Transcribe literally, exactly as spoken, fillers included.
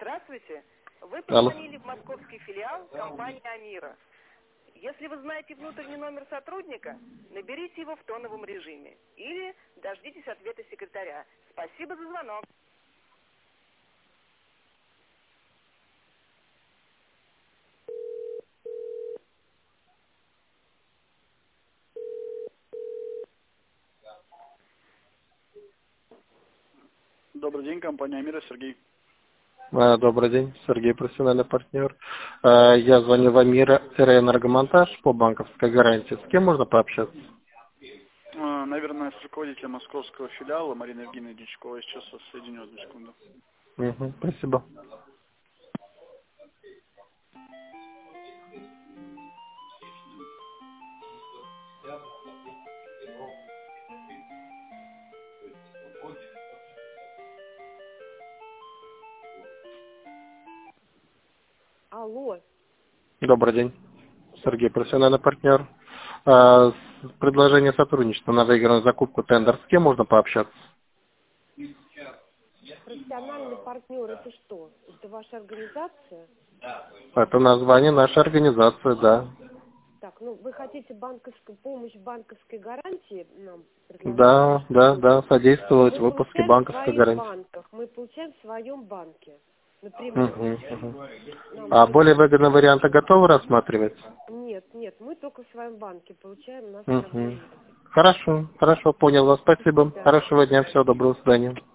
Здравствуйте. Вы Алло. позвонили в московский филиал компании «Амира». Если вы знаете внутренний номер сотрудника, наберите его в тоновом режиме или дождитесь ответа секретаря. Спасибо за звонок. Добрый день, компания «Амира», Сергей. Э, Добрый день, Сергей, профессиональный партнер. Э, Я звоню в Амира-энергомонтаж по банковской гарантии. С кем можно пообщаться? А, Наверное, с руководителем московского филиала Мариной Евгеньевной Дичковой. Сейчас вас соединю, одну секунду. Угу, спасибо. Алло. Добрый день, Сергей, профессиональный партнер. Э, с- Предложение сотрудничества на выигранную закупку тендер. С кем можно пообщаться? Профессиональный партнер это что? Это ваша организация? Это название нашей организации, да. Так, ну вы хотите банковскую помощь банковской гарантии нам предложить? Да, да, да, содействовать в Мы выпуске получаем в банковской своих гарантии. банках. Мы получаем в своем банке. Угу, Напрямую. угу. Нам А не- более выгодные варианты готовы рассматривать? Нет, нет, мы только в своем банке получаем, у нас нет Угу. других. Хорошо, хорошо, понял вас. До Спасибо. свидания. Хорошего дня, всего доброго, до свидания.